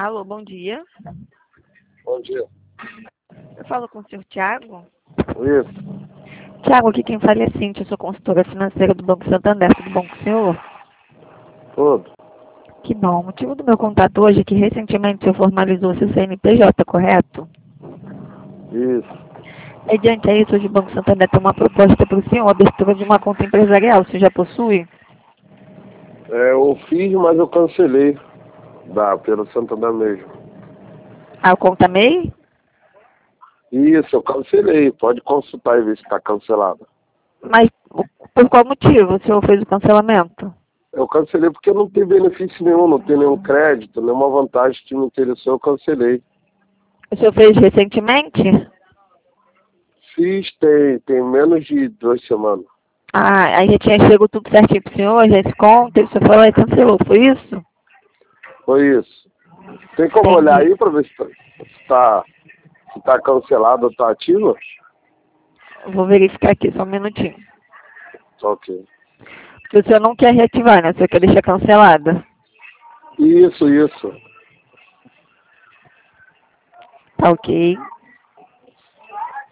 Alô, bom dia. Bom dia. Eu falo com o senhor Tiago. Isso. Tiago, aqui quem fala é Cíntia, eu sou consultora financeira do Banco Santander. Tudo bom com o senhor? Tudo. Que bom. O motivo do meu contato hoje é que recentemente o senhor formalizou seu CNPJ, correto? Isso. Mediante a isso, hoje o Banco Santander tem uma proposta para o senhor, a abertura de uma conta empresarial. O senhor já possui? Eu fiz, mas eu cancelei. Pelo Santander mesmo. A conta MEI? Isso, eu cancelei. Pode consultar e ver se está cancelado. Mas por qual motivo o senhor fez o cancelamento? Eu cancelei porque não tem benefício nenhum, não tem nenhum crédito, nenhuma vantagem que me interessou, eu cancelei. O senhor fez recentemente? Fiz, tem menos de 2 semanas. Ah, aí já tinha chego tudo certinho pro senhor, já desconto, e o senhor foi lá e cancelou, foi isso? Foi isso. Tem como Entendi. olhar aí para ver se tá cancelado ou está ativo? Vou verificar aqui, só um minutinho. Ok. Porque o senhor não quer reativar, né? O senhor quer deixar cancelada. Isso. Tá ok.